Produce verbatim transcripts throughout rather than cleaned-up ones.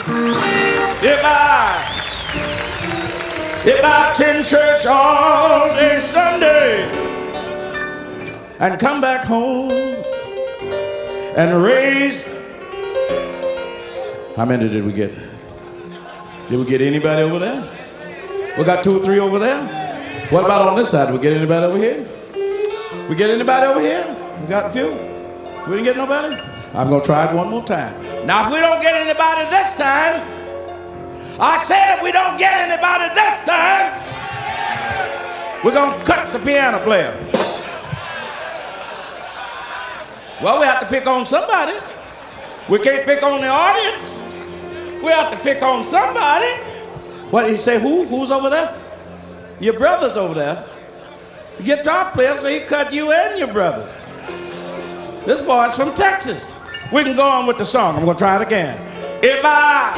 If I, if I attend church all day Sunday and come back home and raise, how many did we get? Did we get anybody over there? We got two or three over there. What about on this side? Did we get anybody over here? We get anybody over here? We got a few. We didn't get nobody? I'm gonna try it one more time. Now if we don't get anybody this time, I said if we don't get anybody this time, we're gonna cut the piano player. Well, we have to pick on somebody. We can't pick on the audience. We have to pick on somebody. What did he say? Who? Who's over there? Your brother's over there. Guitar player, so he cut you and your brother. This boy's from Texas. We can go on with the song. I'm gonna try it again. If I,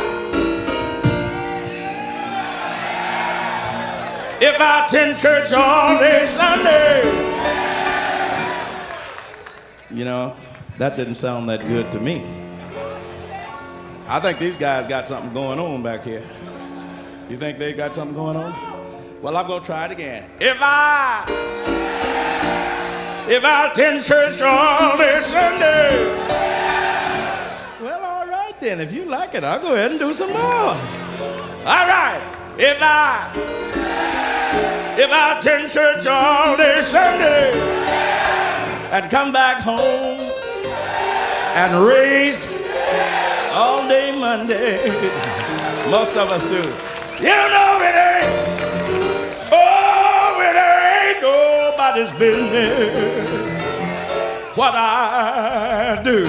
if I attend church all day Sunday. You know, that didn't sound that good to me. I think these guys got something going on back here. You think they got something going on? Well, I'm gonna try it again. If I, if I attend church all day Sunday. Well, all right then. If you like it, I'll go ahead and do some more. All right. If I, if I attend church all day Sunday and come back home and raise all day Monday. Most of us do. You know it ain't, oh, it ain't nobody's business what I do.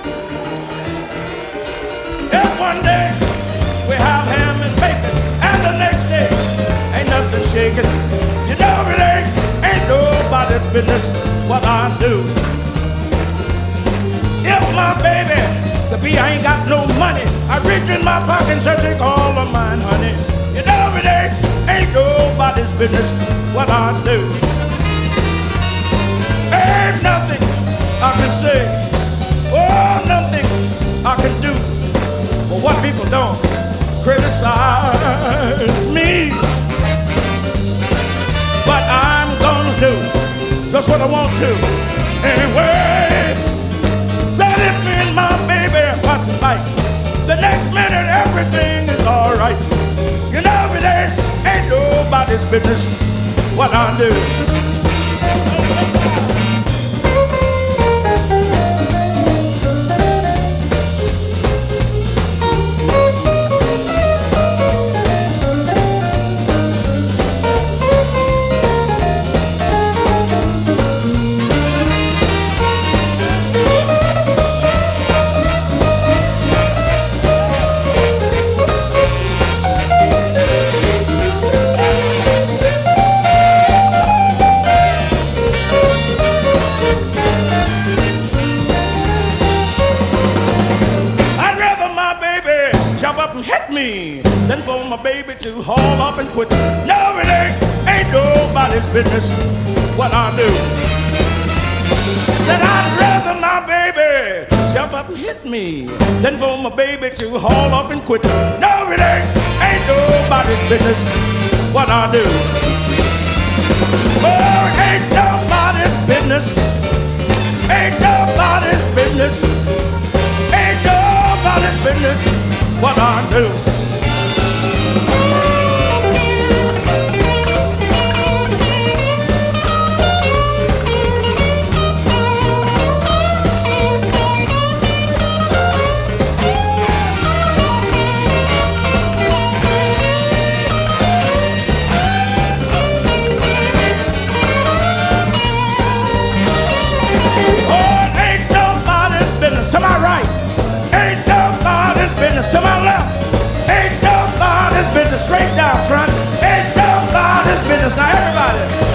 If one day we have ham and bacon and the next day ain't nothing shaking, you know it ain't, ain't nobody's business what I do. If my baby said, B, I ain't got no money, I reach in my pocket and say, take all of mine, honey. You know it ain't, ain't nobody's business what I do. Ain't nothing I can say, oh, nothing I can do. But what people don't criticize me. But I'm gonna do just what I want to anyway. Said if me and my baby watch and fight, the next minute everything is alright. You know it ain't, ain't nobody's business what I do. Then for my baby to haul off and quit. No, it ain't, ain't nobody's business what I do. Then I'd rather my baby jump up and hit me than for my baby to haul off and quit. No, it ain't, ain't nobody's business what I do. Oh, ain't nobody's business. Ain't nobody's business. Ain't nobody's business what I do. To my right, ain't nobody's business. To my left, ain't nobody's business. Straight down front, ain't nobody's business. Now everybody.